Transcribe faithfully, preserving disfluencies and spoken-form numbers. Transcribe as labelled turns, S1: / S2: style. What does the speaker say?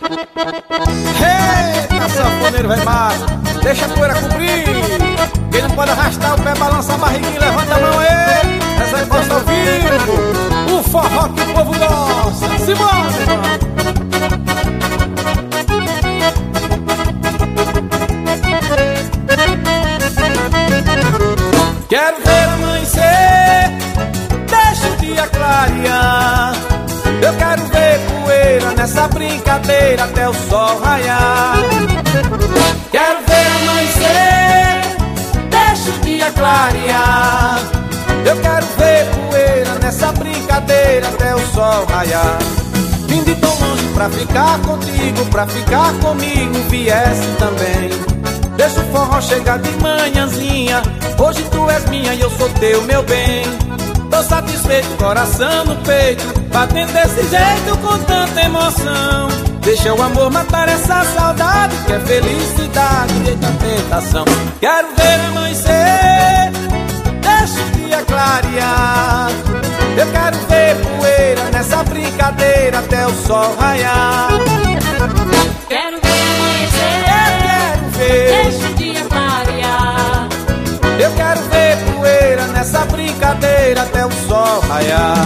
S1: Eita, sanfoneiro vai massa, deixa a poeira cobrir. Quem não pode arrastar o pé, balança a barriguinha, levanta a mão aí. Essa é posta ao vivo, o forró que o povo gosta. Simone! Quero ver amanhecer, deixa o dia clarear. Eu quero ver poeira nessa brincadeira até o sol raiar. Quero ver amanhecer, deixa o dia clarear. Eu quero ver poeira nessa brincadeira até o sol raiar. Vim de tão longe pra ficar contigo, pra ficar comigo, viesse também. Deixa o forró chegar de manhãzinha, hoje tu és minha e eu sou teu, meu bem. Tô satisfeito, coração no peito, batendo desse jeito com tanta emoção. Deixa o amor matar essa saudade, que é felicidade e tanta tentação. Quero ver amanhecer, deixa o dia clarear. Eu quero ver poeira nessa brincadeira até o sol raiar.
S2: Quero ver amanhecer,
S1: eu quero ver,
S2: deixa o dia clarear.
S1: Eu quero ver poeira nessa brincadeira até o sol raiar.